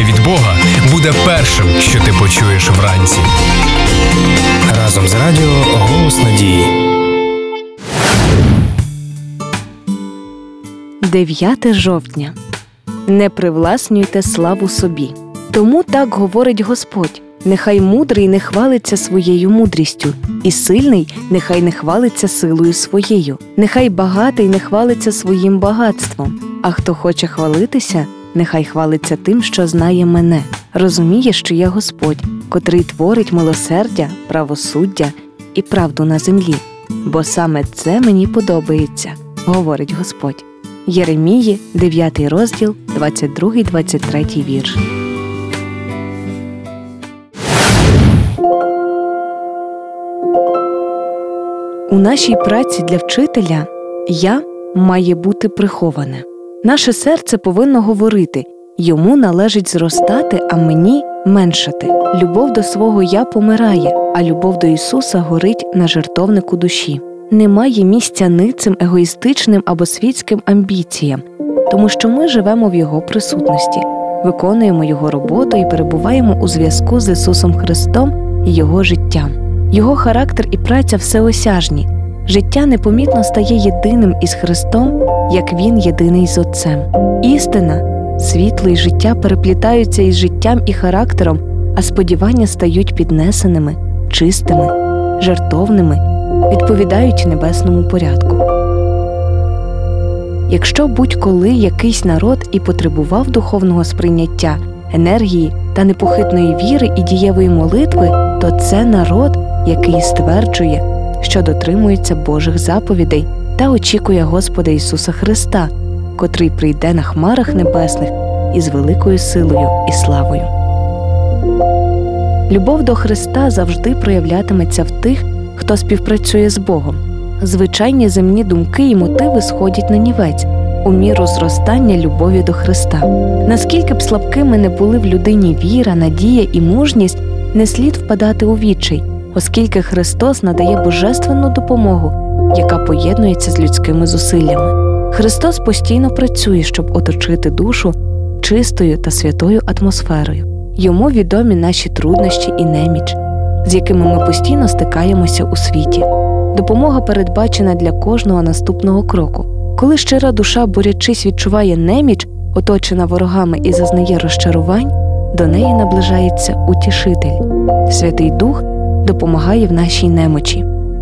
від Бога буде першим, що ти почуєш вранці. Разом з радіо «Голос надії». 9 жовтня. Не привласнюйте славу собі. Тому так говорить Господь: нехай мудрий не хвалиться своєю мудрістю, і сильний нехай не хвалиться силою своєю, нехай багатий не хвалиться своїм багатством, а хто хоче хвалитися, нехай хвалиться тим, що знає мене, розуміє, що я Господь, котрий творить милосердя, правосуддя і правду на землі, бо саме це мені подобається, говорить Господь. Єремії, 9 розділ, 22-23 вірш. У нашій праці для вчителя «я» має бути приховане. Наше серце повинно говорити: йому належить зростати, а мені меншати. Любов до свого «я» помирає, а любов до Ісуса горить на жертовнику душі. Немає місця ницим, егоїстичним або світським амбіціям, тому що ми живемо в Його присутності, виконуємо Його роботу і перебуваємо у зв'язку з Ісусом Христом і Його життям. Його характер і праця всеосяжні. Життя непомітно стає єдиним із Христом, як Він єдиний з Отцем. Істина, світло і життя переплітаються із життям і характером, а сподівання стають піднесеними, чистими, жертовними, відповідають небесному порядку. Якщо будь-коли якийсь народ і потребував духовного сприйняття, енергії та непохитної віри і дієвої молитви, то це народ, який стверджує, що дотримується Божих заповідей та очікує Господа Ісуса Христа, котрий прийде на хмарах небесних із великою силою і славою. Любов до Христа завжди проявлятиметься в тих, хто співпрацює з Богом. Звичайні земні думки і мотиви сходять на нівець у міру зростання любові до Христа. Наскільки б слабкими не були в людині віра, надія і мужність, не слід впадати у відчай, оскільки Христос надає божественну допомогу, яка поєднується з людськими зусиллями. Христос постійно працює, щоб оточити душу чистою та святою атмосферою. Йому відомі наші труднощі і неміч, з якими ми постійно стикаємося у світі. Допомога передбачена для кожного наступного кроку. Коли щира душа, борючись, відчуває неміч, оточена ворогами і зазнає розчарувань, до неї наближається Утішитель. Святий Дух допомагає в нашій немочі.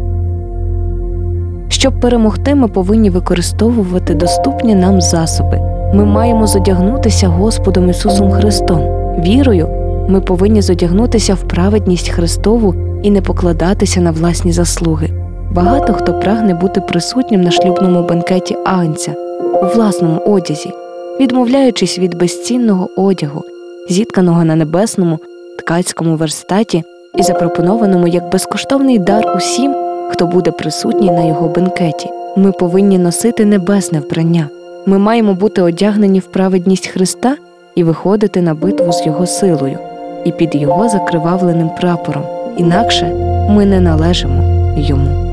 Щоб перемогти, ми повинні використовувати доступні нам засоби. Ми маємо зодягнутися Господом Ісусом Христом. Вірою ми повинні зодягнутися в праведність Христову і не покладатися на власні заслуги. Багато хто прагне бути присутнім на шлюбному бенкеті агнця у власному одязі, відмовляючись від безцінного одягу, зітканого на небесному ткацькому верстаті і запропонованому як безкоштовний дар усім, хто буде присутній на його бенкеті. Ми повинні носити небесне вбрання. Ми маємо бути одягнені в праведність Христа і виходити на битву з Його силою і під Його закривавленим прапором. Інакше ми не належимо Йому.